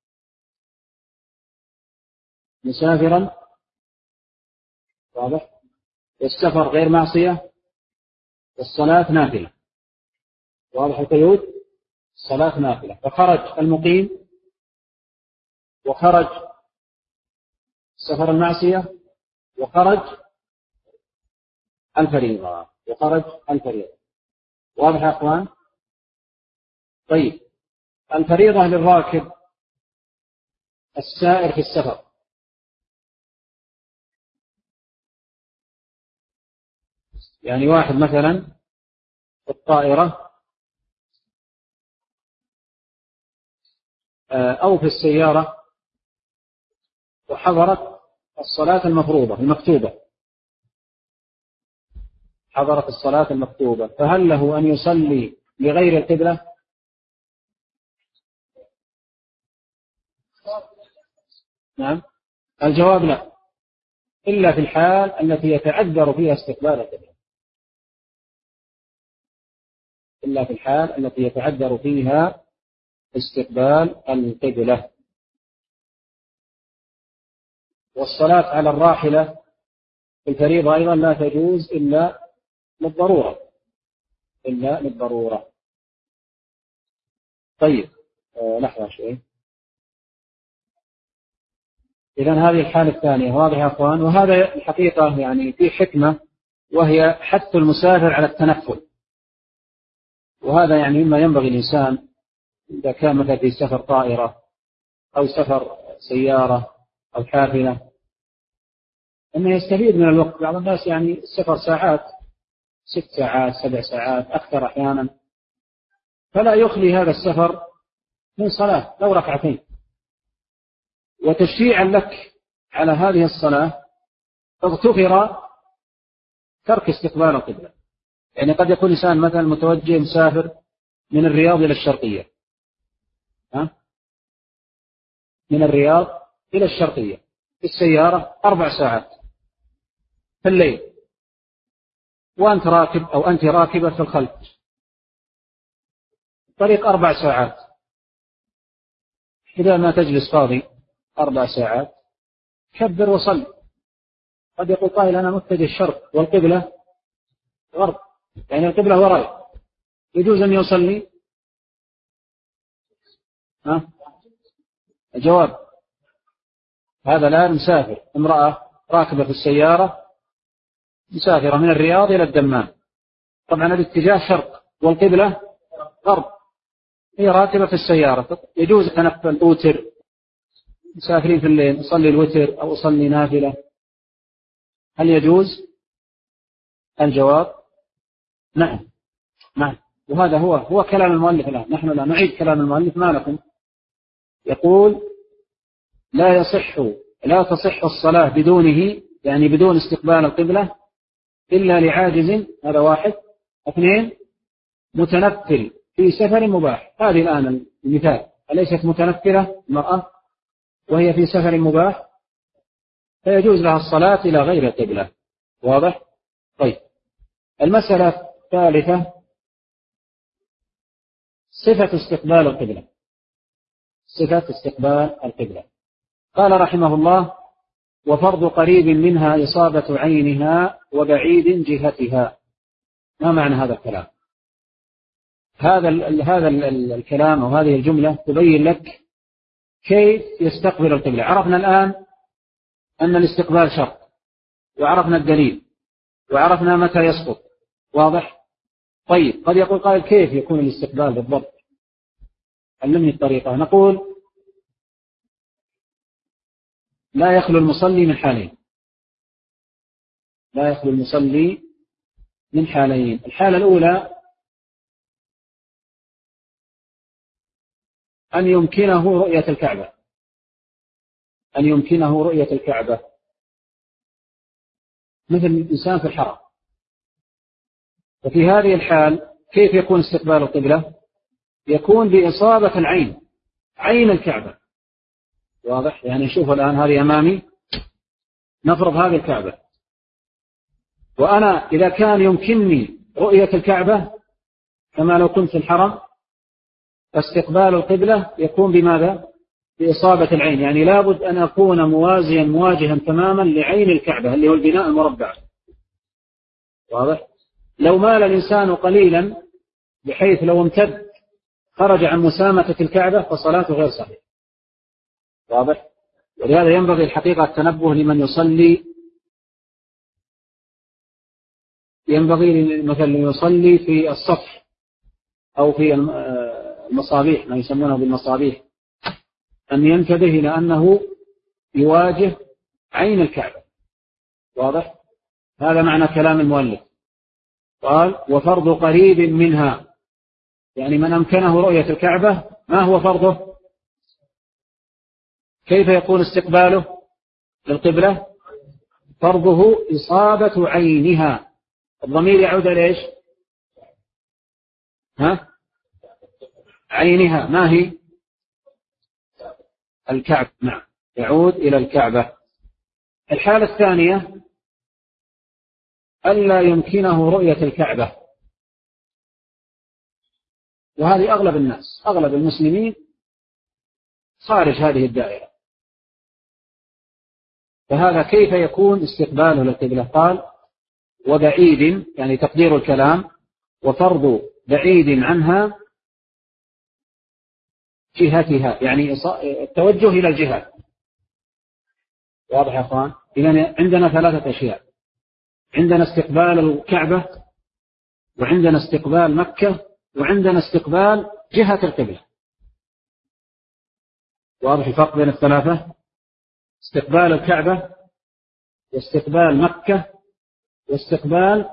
مسافرا، واضح، والسفر غير معصية، والصلاة نافلة. واضح القيود؟ الصلاة نافلة، فخرج المقيم وخرج سفر المعصية وخرج الفريضة. واضح يا أخوان؟ طيب، الفريضة للراكب السائر في السفر، يعني واحد مثلا في الطائرة أو في السيارة وحضرت الصلاة المفروضة المكتوبة، حضرت الصلاة المكتوبة، فهل له أن يصلي لغير القبلة؟ نعم، الجواب لا، إلا في الحال التي يتعذر فيها استقبال القبلة، إلا في الحال التي يتعذر فيها استقبال القبلة. والصلاة على الراحلة في الفريضة أيضا لا تجوز إلا للضرورة، إلا للضرورة. طيب، لحظة شوي. إذن هذه الحالة الثانية واضح يا أخوان، وهذا الحقيقة يعني في حكمة، وهي حث المسافر على التنفل، وهذا يعني مما ينبغي الإنسان إذا كان مثلا في سفر طائرة أو سفر سيارة أو حافلة أنه يستفيد من الوقت. بعض الناس يعني السفر ساعات، 6 ساعات 7 ساعات أكثر أحيانا، فلا يخلي هذا السفر من صلاة لو ركعتين. وتشجيعا لك على هذه الصلاة اغتفر ترك استقبال القبلة. يعني قد يكون إنسان مثلا متوجه مسافر من الرياض إلى الشرقية، من الرياض إلى الشرقية في السيارة 4 ساعات في الليل، وأنت راكب أو أنت راكبة في الخلف، طريق 4 ساعات. إذا ما تجلس فاضي 4 ساعات كبر وصل. قد يقول قائل أنا متجه الشرق والقبلة غرب، يعني القبلة وراي، يجوز أن يصلي؟ الجواب هذا الآن مسافر، امرأة راكبة في السيارة مسافرة من الرياض إلى الدمام، طبعا الاتجاه شرق والقبلة غرب، هي راكبة في السيارة، يجوز تنفل أوتر، مسافرين في الليل أصلي الوتر أو أصلي نافلة، هل يجوز؟ الجواب نعم، نعم. وهذا هو كلام المؤلف الآن، نحن لا نعيد كلام المؤلف، ما لكم. يقول لا تصح الصلاة بدونه، يعني بدون استقبال القبلة، إلا لعاجز، هذا 1. 2 متنفل في سفر مباح. هذه الآن المثال، أليست متنفلة المرأة وهي في سفر مباح، فيجوز لها الصلاة إلى غير القبلة. واضح؟ طيب، المسألة الثالثة صفة استقبال القبلة. صفة استقبال القبلة. قال رحمه الله: وفرض قريب منها إصابة عينها وبعيد جهتها. ما معنى هذا الكلام؟ هذا الكلام أو هذه الجملة تبين لك كيف يستقبل القبلة. عرفنا الآن أن الاستقبال شرط، وعرفنا الدليل، وعرفنا متى يسقط. واضح؟ طيب، قد يقول قائل كيف يكون الاستقبال بالضبط؟ علمني الطريقة. نقول لا يخلو المصلي من حالين، لا يخلو المصلي من حالين. الحالة الأولى أن يمكنه رؤية الكعبة، أن يمكنه رؤية الكعبة، مثل الإنسان في الحرم. وفي هذه الحال كيف يكون استقبال القبلة؟ يكون بإصابة العين، عين الكعبة. واضح؟ يعني شوف الآن هذه أمامي، نفرض هذه الكعبة، وأنا إذا كان يمكنني رؤية الكعبة كما لو كنت في الحرم، فاستقبال القبلة يكون بماذا؟ بإصابة العين، يعني لابد أن أكون مواجها تماما لعين الكعبة اللي هو البناء المربع. واضح؟ لو مال الإنسان قليلا بحيث لو امتد خرج عن مسامة الكعبة فصلاته غير صحيحة. واضح؟ ولهذا ينبغي الحقيقة التنبه لمن يصلي، ينبغي مثلا يصلي في الصف أو في المصابيح، ما يسمونه بالمصابيح، أن ينتبه إلى أنه يواجه عين الكعبة. واضح؟ هذا معنى كلام المؤلف. قال: وفرض قريب منها، يعني من أمكنه رؤية الكعبة ما هو فرضه؟ كيف يكون استقباله للقبلة؟ فرضه إصابة عينها. الضمير يعود إلى إيش؟ عينها ما هي؟ الكعبة. نعم، يعود إلى الكعبة. الحالة الثانية ألا يمكنه رؤية الكعبة، وهذه أغلب الناس، أغلب المسلمين خارج هذه الدائرة، فهذا كيف يكون استقباله للقبلة؟ قال وبعيد، يعني تقدير الكلام وفرض بعيد عنها جهتها، يعني التوجه إلى الجهات. واضح يا أخوان؟ إذن عندنا ثلاثة أشياء: عندنا استقبال الكعبة، وعندنا استقبال مكة، وعندنا استقبال جهة القبلة. واضح الفرق بين الثلاثة؟ استقبال الكعبة، واستقبال مكة، واستقبال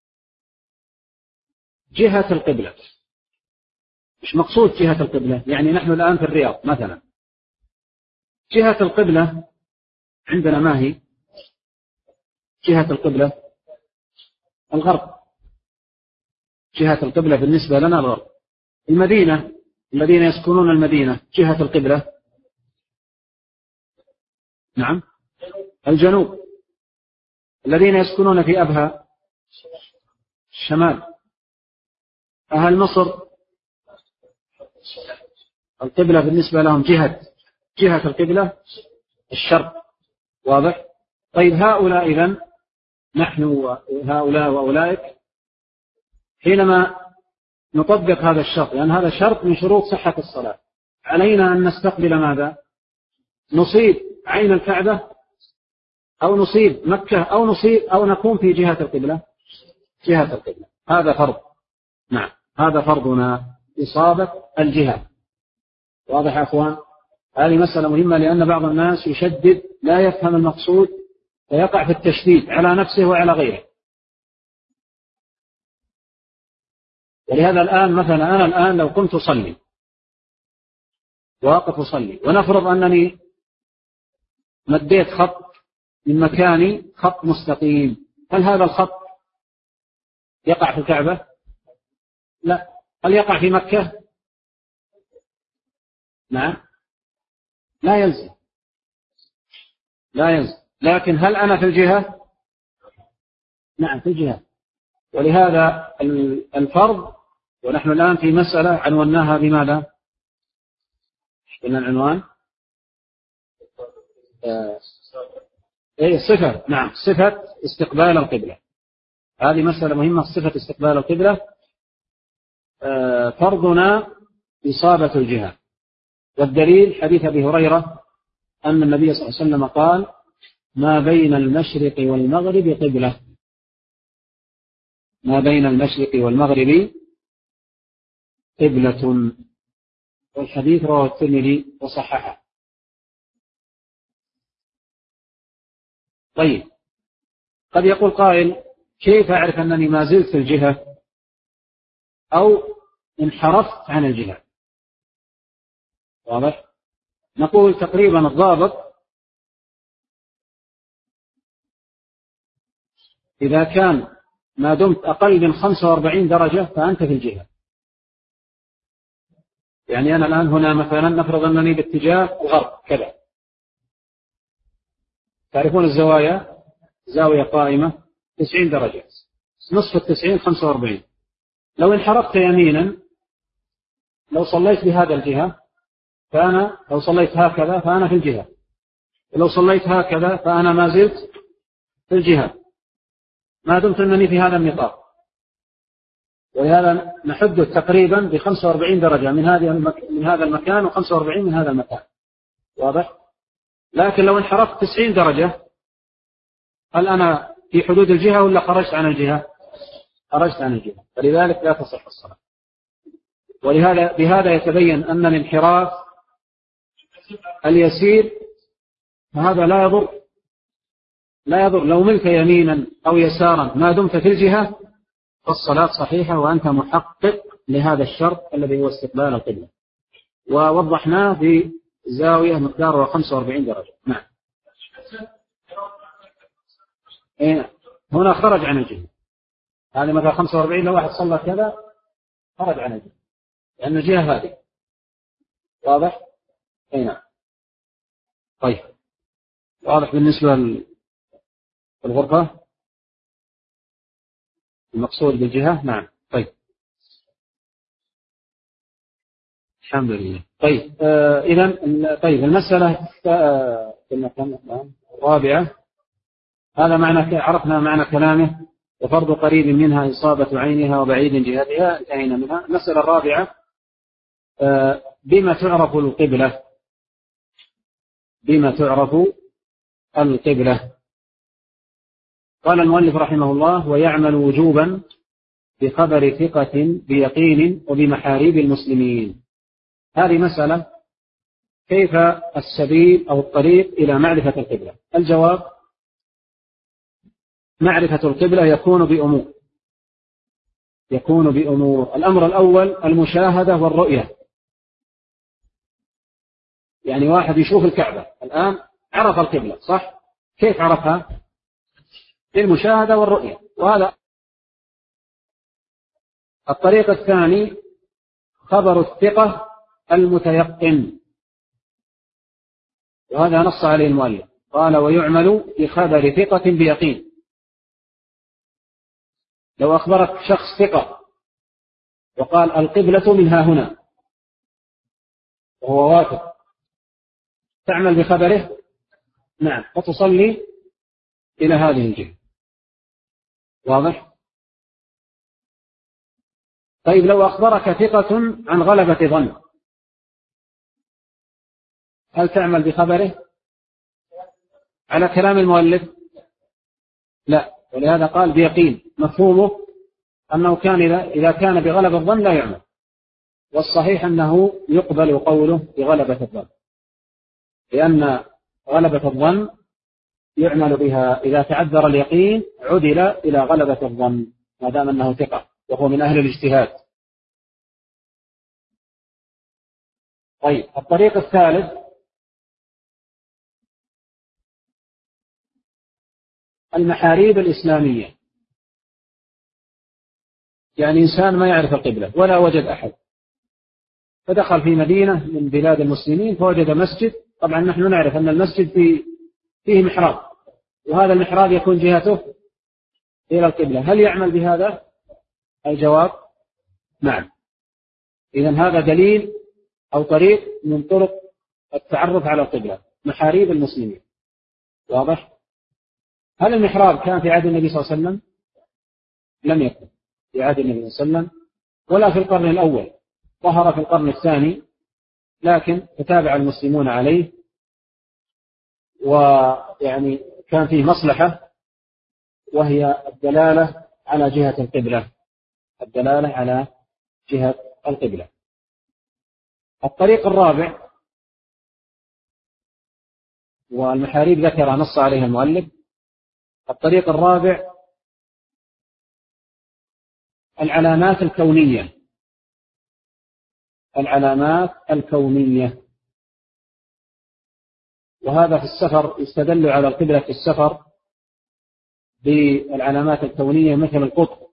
جهة القبلة. مش مقصود جهة القبلة، يعني نحن الآن في الرياض مثلا، جهة القبلة عندنا ما هي؟ جهة القبلة الغرب، جهة القبلة بالنسبة لنا الغرب. المدينة، الذين يسكنون المدينة جهة القبلة نعم الجنوب. الذين يسكنون في أبها الشمال. أهل مصر القبلة بالنسبة لهم جهة القبلة الشرق. واضح؟ طيب هؤلاء إذن نحن وهؤلاء وأولئك حينما نطبق هذا الشرط، لأن هذا شرط من شروط صحة الصلاة، علينا أن نستقبل ماذا؟ نصيب عين الكعبة، أو نصيب مكة، أو نكون في جهة القبلة، جهة القبلة. هذا فرض. نعم، هذا فرضنا، إصابة الجهة. واضح يا أخوان؟ هذه مسألة مهمة، لأن بعض الناس يشدد، لا يفهم المقصود، فيقع في التشديد على نفسه وعلى غيره. ولهذا الآن مثلا أنا الآن لو كنت أصلي، واقف أصلي، ونفرض أنني مديت خط من مكاني، خط مستقيم، هل هذا الخط يقع في الكعبة؟ لا. هل يقع في مكة؟ نعم، لا يلزم، لا يلزم. لكن هل أنا في الجهة؟ نعم، في الجهة. ولهذا الفرض، ونحن الآن في مسألة عنوناها بماذا؟ قلنا العنوان صفة. نعم، صفة استقبال القبلة. هذه مسألة مهمة، صفة استقبال القبلة. فرضنا إصابة الجهة. والدليل حديث أبي هريرة أن النبي صلى الله عليه وسلم قال ما بين المشرق والمغرب قبلة. ما بين المشرق والمغرب قبلة. والحديث رواه الترمذي وصححه. طيب، قد يقول قائل كيف أعرف أنني ما زلت في الجهة أو انحرفت عن الجهة؟ واضح؟ نقول تقريبا الضابط إذا كان ما دمت أقل من 45 درجة فأنت في الجهة. يعني أنا الآن هنا مثلا نفرض أنني باتجاه الغرب كذا، تعرفون الزوايا، زاوية قائمة 90 درجة، نصف 90 45. لو انحرفت يمينا، لو صليت بهذا الجهة فأنا، لو صليت هكذا فأنا في الجهة، ولو صليت هكذا فأنا ما زلت في الجهة، ما دمت أنني في هذا النطاق. ولهذا نحد تقريبا ب 45 درجة من هذا المكان، و45 من هذا المكان. واضح؟ لكن لو انحرفت 90 درجة، هل أنا في حدود الجهة ولا خرجت عن الجهة؟ خرجت عن الجهة، فلذلك لا تصح الصلاة. ولهذا بهذا يتبين أن الانحراف اليسير فهذا لا يضر، لا يضر. لو ملت يمينا أو يسارا ما دمت في الجهة فالصلاة صحيحة، وأنت محقق لهذا الشرط الذي هو استقبال القبلة، ووضحناه في زاوية مقدارها 45 درجة. نعم. هنا خرج عن الجهة. هذه مثلا 45، لو واحد صلى كذا خرج عن الجهة، لأن الجهة هذه واضح؟ أي نعم. طيب، واضح بالنسبة للغرفة المقصود بالجهة؟ نعم. طيب، الحمد لله. طيب، إذن طيب المسألة الرابعة، هذا معنى، عرفنا معنى كلامه: وفرض قريب منها إصابة عينها وبعيد جهتها، انتهينا منها. المسألة الرابعة: بما تعرف القبلة؟ بما تعرف القبلة؟ قال المؤلف رحمه الله: ويعمل وجوبا بخبر ثقة بيقين وبمحاريب المسلمين. هذه مسألة: كيف السبيل أو الطريق إلى معرفة القبلة؟ الجواب: معرفة القبلة يكون بأمور. الأمر الأول المشاهدة والرؤية. يعني واحد يشوف الكعبة الآن، عرف القبلة، صح؟ كيف عرفها؟ بالمشاهدة والرؤية. وهذا الطريق الثاني خبر الثقة المتيقن، وهذا نص عليه المؤلف، قال: ويعمل بخبر ثقة بيقين. لو أخبرك شخص ثقة وقال القبلة من ها هنا وهو واثق، تعمل بخبره؟ نعم، وتصلي إلى هذه الجهة. واضح؟ طيب، لو أخبرك ثقة عن غلبة ظن، هل تعمل بخبره؟ على كلام المؤلف لا، ولهذا قال بيقين. مفهومه أنه كان إذا كان بغلبة الظن لا يعمل، والصحيح أنه يقبل قوله بغلبة الظن، لأن غلبة الظن يعمل بها إذا تعذر اليقين، عدل إلى غلبة الظن ما دام أنه ثقة وهو من أهل الاجتهاد. طيب، الطريق الثالث المحاريب الإسلامية. يعني إنسان ما يعرف القبلة ولا وجد أحد، فدخل في مدينة من بلاد المسلمين فوجد مسجد. طبعا نحن نعرف أن المسجد فيه محراب، وهذا المحراب يكون جهته إلى القبلة. هل يعمل بهذا؟ الجواب: نعم. إذن هذا دليل أو طريق من طرق التعرف على القبلة، محاريب المسلمين. واضح؟ هل المحراب كان في عهد النبي صلى الله عليه وسلم؟ لم يكن في عهد النبي صلى الله عليه وسلم، ولا في القرن الأول، ظهر في القرن الثاني، لكن تتابع المسلمون عليه، ويعني كان فيه مصلحة، وهي الدلالة على جهة القبلة. الدلالة على جهة القبلة. الطريق الرابع، والمحاريب ذكر نص عليها المؤلف. الطريق الرابع العلامات الكونية. العلامات الكونية، وهذا في السفر يستدل على القبلة في السفر بالعلامات الكونية، مثل القطب،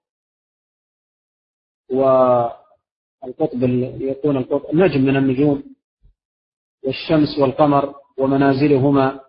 والقطب يكون القطب نجم من النجوم، والشمس والقمر ومنازلهما.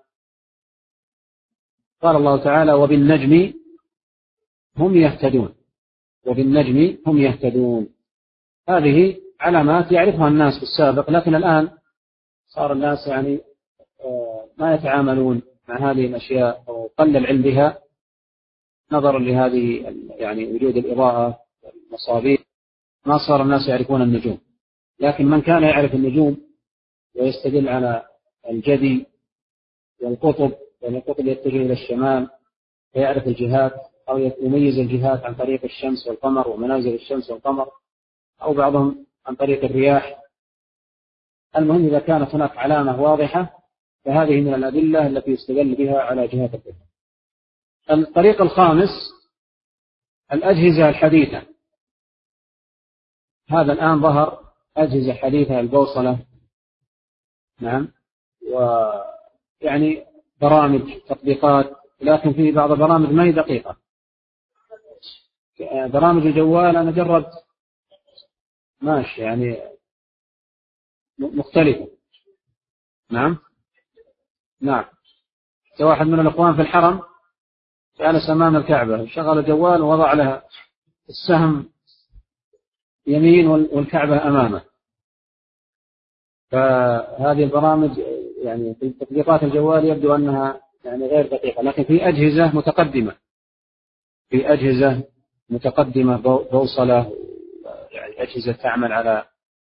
قال الله تعالى: وبالنجم هم يهتدون. وبالنجم هم يهتدون. هذه علامات يعرفها الناس في السابق، لكن الآن صار الناس يعني ما يتعاملون مع هذه الأشياء، أو قل العلم بها نظرا لهذه يعني وجود الإضاءة والمصابيح. ما صار الناس يعرفون النجوم، لكن من كان يعرف النجوم ويستدل على الجدي والقطب، يعني القطب يتجه إلى الشمال فيعرف الجهات، أو يميز الجهات عن طريق الشمس والقمر ومنازل الشمس والقمر، أو بعضهم عن طريق الرياح. المهم إذا كانت هناك علامة واضحة فهذه من الأدلة التي يستدل بها على جهات القبلة. الطريق الخامس الأجهزة الحديثة. هذا الآن ظهر أجهزة حديثة، البوصلة، نعم، ويعني برامج، تطبيقات، لكن في بعض البرامج ما هي دقيقة. برامج الجوال أنا جربت ماشي، يعني مختلفة. نعم نعم. واحد من الأخوان في الحرم جالس أمام الكعبة، شغل جوال ووضع لها السهم يمين والكعبة أمامه. فهذه البرامج يعني في تطبيقات الجوال يبدو أنها يعني غير دقيقة، لكن في أجهزة متقدمة، في أجهزة متقدمة بوصلة، يعني أجهزة تعمل على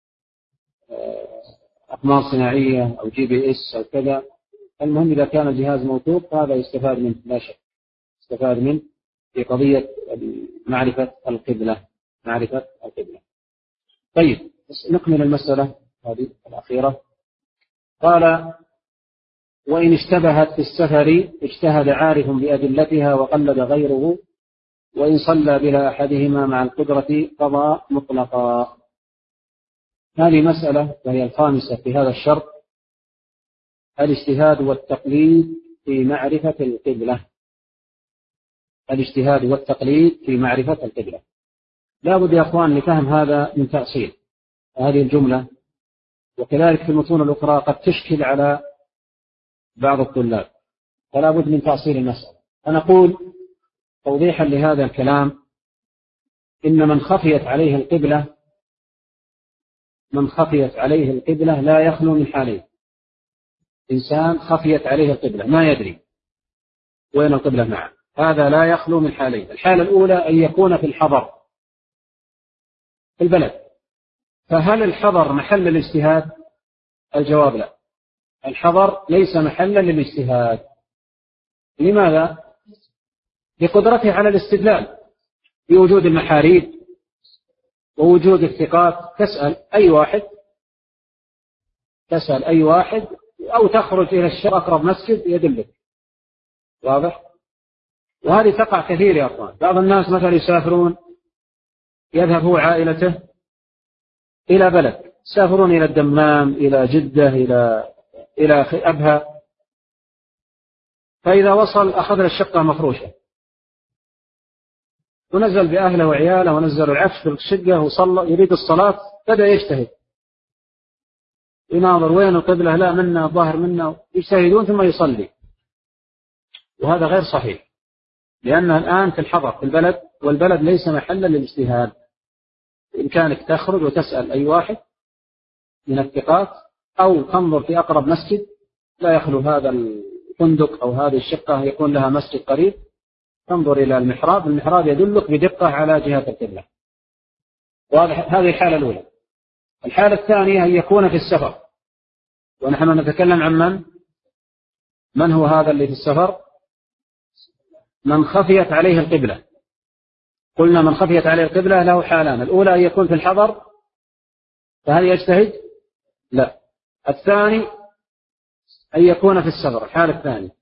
أقمار صناعية أو GPS أو كذا. المهم إذا كان الجهاز موثوق هذا يستفاد منه لا شك، يستفاد منه في قضية معرفة القبلة، معرفة القبلة. طيب نكمل المسألة هذه الأخيرة. قال: وإن اشتبهت في السفر اجتهد عارف بأدلتها وقلد غيره، وإن صلى بلا أحدهما مع القدرة قضى مطلقا. هذه مسألة وهي الخامسة في هذا الشرط: الاجتهاد والتقليد في معرفة القبلة. الاجتهاد والتقليد في معرفة القبلة. لا بد يا أخوان لفهم هذا من تأصيل هذه الجملة، وكذلك في المتون الأخرى قد تشكل على بعض الطلاب، فلا بد من تأصيل المسألة. فنقول توضيحا لهذا الكلام: إن من خفيت عليه القبلة، من خفيت عليه القبلة لا يخلو من حالين. إنسان خفيت عليه القبلة ما يدري وين القبلة معه، هذا لا يخلو من حالين. الحالة الأولى أن يكون في الحضر في البلد. فهل الحضر محل الاجتهاد؟ الجواب لا، الحضر ليس محلا للاجتهاد. لماذا؟ لقدرته على الاستدلال بوجود المحاريب ووجود الثقات. تسأل أي واحد أو تخرج إلى الشارع أقرب مسجد يدلك. واضح؟ وهذه تقع كثير يا أخوان. بعض الناس مثلا يسافرون، يذهب هو عائلته إلى بلد، يسافرون إلى الدمام، إلى جدة، إلى أبها، فإذا وصل أخذ الشقة مفروشة ونزل بأهله وعياله ونزل العفش في الشقة وصلى، يريد الصلاة، بدأ يجتهد يناظر وين القبلة، لا منا الظاهر منا، يجتهدون ثم يصلي. وهذا غير صحيح، لأنه الآن في الحضر في البلد، والبلد ليس محلا للاجتهاد. بإمكانك تخرج وتسأل أي واحد من الثقات، أو تنظر في أقرب مسجد، لا يخلو هذا الفندق أو هذه الشقة يكون لها مسجد قريب، تنظر إلى المحراب، المحراب يدلك بدقة على جهة القبلة. هذه الحالة الأولى. الحالة الثانية أن يكون في السفر، ونحن نتكلم عن من هو هذا اللي في السفر؟ من خفيت عليه القبلة. قلنا من خفيت عليه القبلة له حالان: الأولى أن يكون في الحضر، فهل يجتهد؟ لا. الثاني أن يكون في السفر، الحالة الثانية.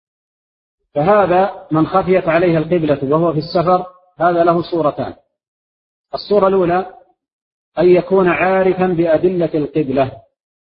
فهذا من خفيت عليه القبلة وهو في السفر هذا له صورتان. الصورة الأولى أن يكون عارفا بأدلة القبلة،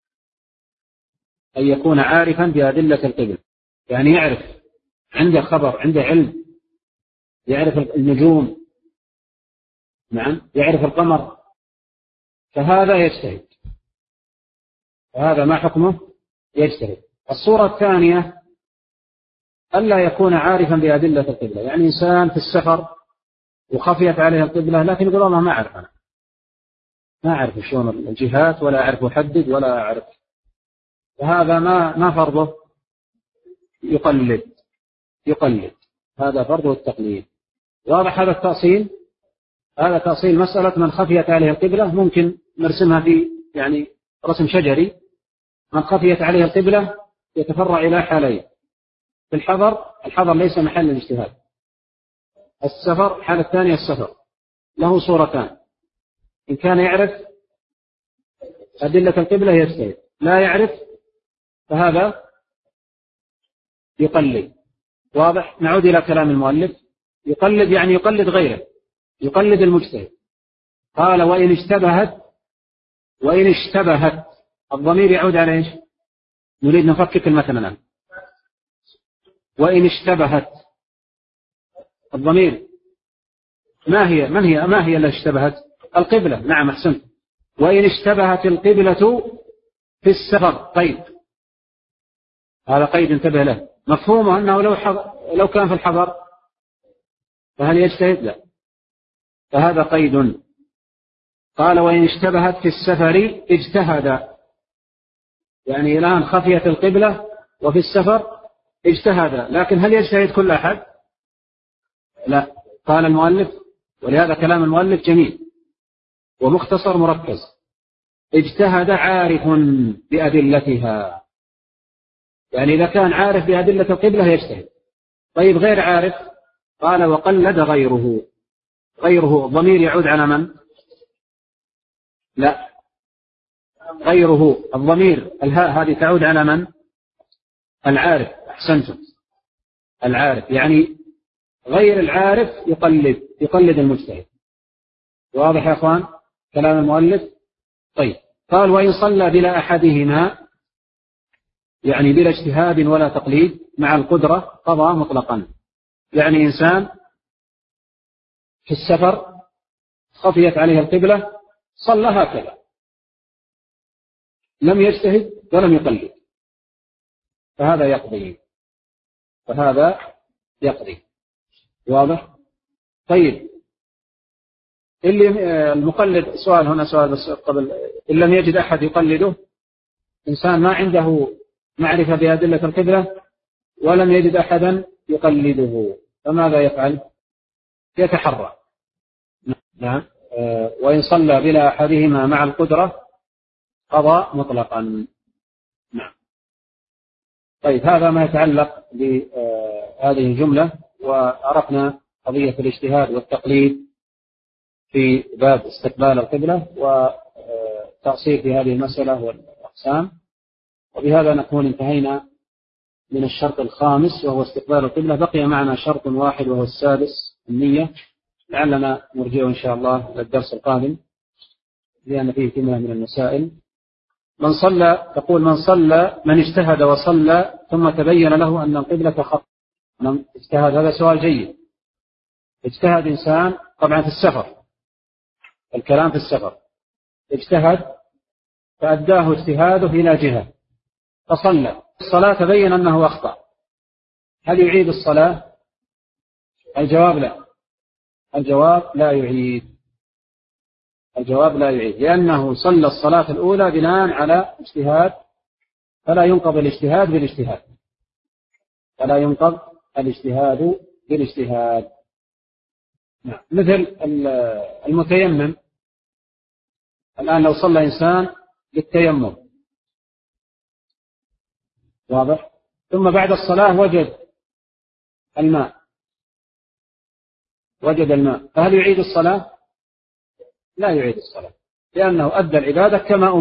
أن يكون عارفا بأدلة القبلة، يعني يعرف، عنده خبر، عنده علم، يعرف النجوم، نعم، يعرف القمر، فهذا يجتهد. فهذا ما حكمه؟ يجتهد. الصورة الثانية ألا يكون عارفا بأدلة القبلة، يعني إنسان في السفر وخفيت عليه القبلة لكن يقول الله ما أعرف، أنا ما أعرف شلون الجهات ولا أعرف أحدد ولا أعرف، فهذا ما فرضه؟ يقلد. هذا فرضه التقليد. واضح هذا التأصيل؟ هذا تأصيل مسألة من خفيت عليه القبلة. ممكن نرسمها في يعني رسم شجري. من خفيت عليه القبلة يتفرع إلى حالين: في الحضر ليس محل الاجتهاد. السفر، الحالة الثانية السفر، له صورتان: إن كان يعرف أدلة القبلة يجتهد، لا يعرف فهذا يقلد. واضح؟ نعود إلى كلام المؤلف. يقلد يعني يقلد غيره، يقلد المجتهد. قال: وإن اشتبهت الضمير يعود على إيش؟ نريد نفكك المثل الآن. وإن اشتبهت الضمير ما هي اللي اشتبهت؟ القبلة. نعم أحسنت. وإن اشتبهت القبلة في السفر قيد، هذا قيد انتبه له. مفهومه أنه لو كان في الحضر فهل يجتهد؟ لا، فهذا قيد. قال وإن اشتبهت في السفر اجتهد، يعني الآن خفيت القبلة وفي السفر اجتهد، لكن هل يجتهد كل أحد؟ لا. قال المؤلف، ولهذا كلام المؤلف جميل ومختصر مركز، اجتهد عارف بأدلتها، يعني إذا كان عارف بأدلة القبلة يجتهد. طيب غير عارف؟ قال وقلد غيره. غيره الضمير يعود على من؟ لا، غيره الضمير الهاء هذه تعود على من؟ العارف. أحسنتم، العارف، يعني غير العارف يقلد المجتهد. واضح يا أخوان كلام المؤلف؟ طيب قال وإن صلى بلا أحدهما، يعني بلا اجتهاد ولا تقليد، مع القدرة قضى مطلقا. يعني إنسان في السفر خفيت عليه القبلة صلى هكذا، لم يجتهد ولم يقلد، فهذا يقضي. واضح؟ طيب اللي المقلد، سؤال هنا، سؤال بس قبل، إن لم يجد أحد يقلده، إنسان ما عنده معرفة بأدلة القبلة ولم يجد أحدا يقلده، فماذا يفعل؟ يتحرى. نعم. وإن صلى بلا أحدهما مع القدرة قضى مطلقا. نعم. طيب هذا ما يتعلق بهذه الجملة، وعرفنا قضية الاجتهاد والتقليد في باب استقبال القبلة وتأصيل في هذه المسألة والأقسام. وبهذا نكون انتهينا من الشرط الخامس وهو استقبال القبلة. بقي معنا شرط واحد وهو السادس، النية، لعلنا نرجعه إن شاء الله للدرس القادم لأن فيه كمية من المسائل. من اجتهد وصلى ثم تبين له أن القبلة خط. من اجتهد، هذا سؤال جيد. اجتهد إنسان طبعا في السفر، الكلام في السفر، اجتهد فأداه اجتهاده إلى جهة فصلى الصلاة تبين أنه أخطأ، هل يعيد الصلاة؟ الجواب لا. الجواب لا يعيد، لأنه صلى الصلاة الأولى بناء على اجتهاد، فلا ينقض الاجتهاد بالاجتهاد. مثل المتيمم، الآن لو صلى إنسان بالتيمم، واضح، ثم بعد الصلاة وجد الماء، فهل يعيد الصلاة؟ لا يعيد الصلاة، لأنه أدى العبادة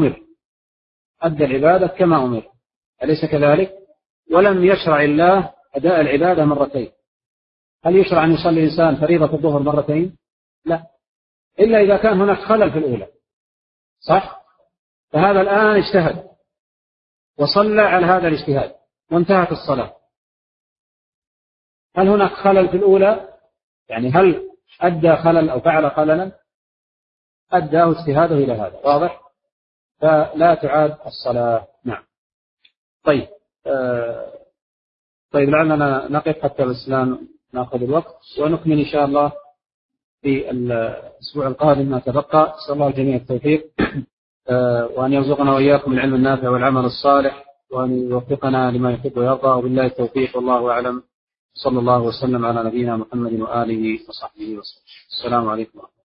كما أمر، أليس كذلك؟ ولم يشرع الله أداء العبادة مرتين. هل يشرع أن يصلي الإنسان فريضة الظهر مرتين؟ لا، إلا إذا كان هناك خلل في الأولى، صح؟ فهذا الآن اجتهد وصلى على هذا الاجتهاد وانتهت الصلاة، هل هناك خلل في الأولى؟ يعني هل أدى خلل أو فعل خللا؟ أداه اجتهاده إلى هذا، واضح؟ فلا تعاد الصلاة. نعم. طيب لعلنا نقف حتى بس لا نأخذ الوقت، ونكمل إن شاء الله في الأسبوع القادم ما تبقى. أسأل الله الجميع التوفيق، وأن يرزقنا وإياكم العلم النافع والعمل الصالح، وأن يوفقنا لما يحب ويرضى، وبالله التوفيق والله أعلم. صلى الله وسلم على نبينا محمد وآله وصحبه وسلم. السلام عليكم.